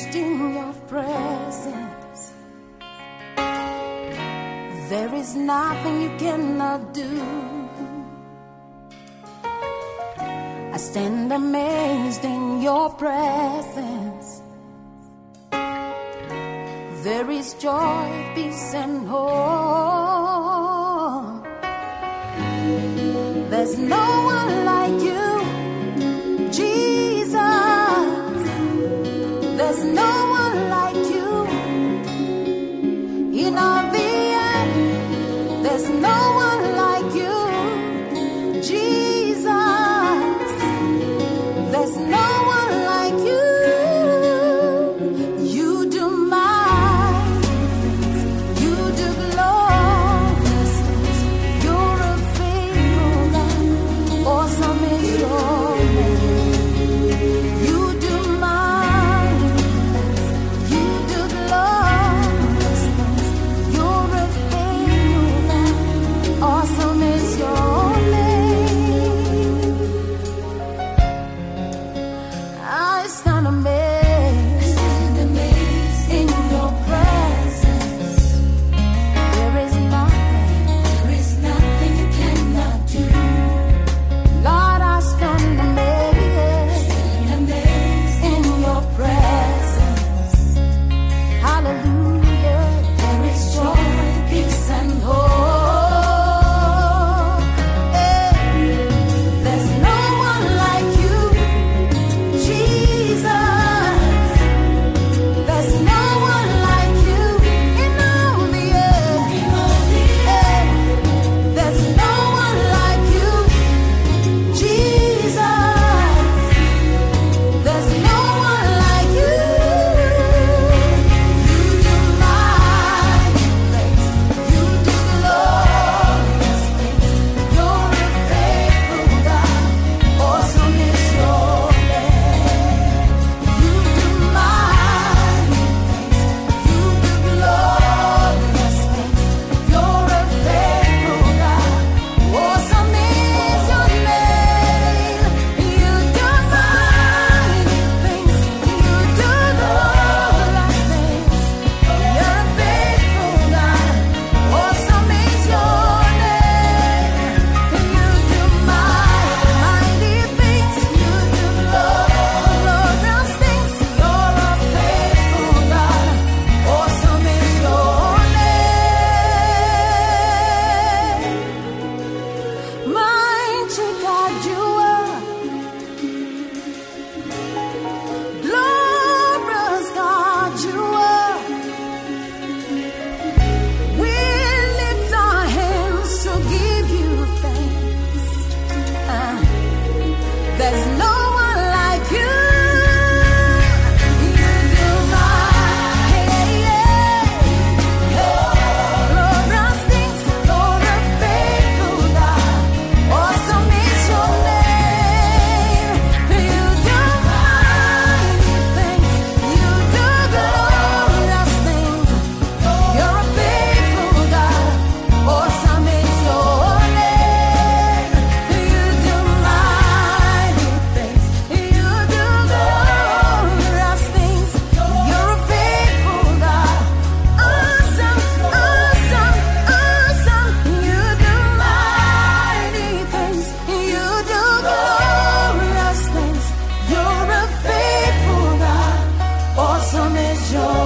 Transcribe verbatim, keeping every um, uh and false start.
amazed in your presence. There is nothing you cannot do. I stand amazed in your presence. There is joy, peace, and hope. There's no one like you, Jesus. There's no one like you. In all the earth, there's no one like you, Jesus. There's no one like you. You do mighty things. You do glorious things. You're a faithful God. Awesome is your name. You do mighty things. You do glorious things. You're a faithful God. Awesome is your name. I stand amazed in your presence. There is nothing, there is nothing you cannot do. Lord, I stand amazed in your presence. Hallelujah. There is joy, peace, and hope. Hey. There's no one like you, Jesus. There's no one like you in all the earth. Hey. There's no one like you, Jesus. There's no one like you. You do mighty things. You do glorious things. You're a faithful God. Awesome is your name. You do mighty things. You do glorious things. You're a faithful God. Awesome is your name. You do mighty things. You do glorious things. You're a faithful God. Awesome is your name. You do mighty, mighty things. You do glorious things. You're a faithful God. Awesome is your name. Mighty God, you are glorious God, you are. We lift our hands to give you thanks. Uh, There's no one like you. You do mighty, glorious things. You're a faithful God. Awesome is your name. You do mighty things. You do glorious things. You're a faithful God. Awesome is your name. You do mighty things. You do glorious things. You're a faithful God. Awesome, awesome, awesome. You do mighty things. You do glorious things. You're a faithful God. Awesome is your